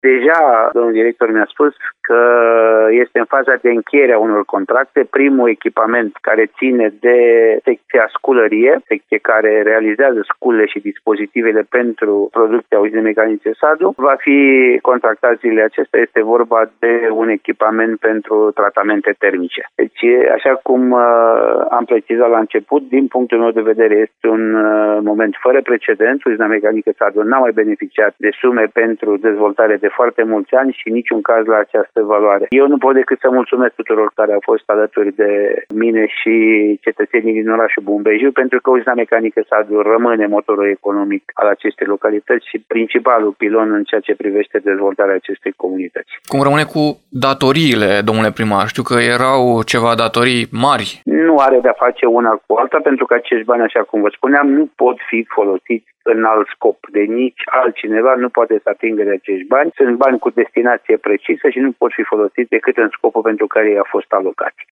Deja domnul director mi-a spus că este în faza de încheiere a unor contracte. Primul echipament care ține de secția sculărie, secție care realizează sculele și dispozitivele pentru producția uzinei mecanice Sadu, va fi contractat zilele acestea. Este vorba de un echipament pentru tratamente termice. Deci, așa cum am precizat la început, din punctul meu de vedere este un moment fără precedent. Uzina mecanică Sadu n-a mai beneficiat de sume pentru dezvoltare de foarte mulți ani și niciun caz la această valoare. Eu nu pot decât să mulțumesc tuturor care au fost alături de mine și cetățenii din orașul Bumbejiu, pentru că uzina mecanică Sadu rămâne motorul economic al acestei localități și principalul pilon în ceea ce privește dezvoltarea acestei comunități. Cum rămâne cu datoriile, domnule primar? Știu că erau ceva datorii mari. Nu are de-a face una cu alta, pentru că acești bani, așa cum vă spuneam, nu pot fi folosiți în alt scop. De nici altcineva nu poate să atingă de acești bani. Sunt bani cu destinație precisă și nu pot fi folosiți decât în scopul pentru care ei au fost alocați.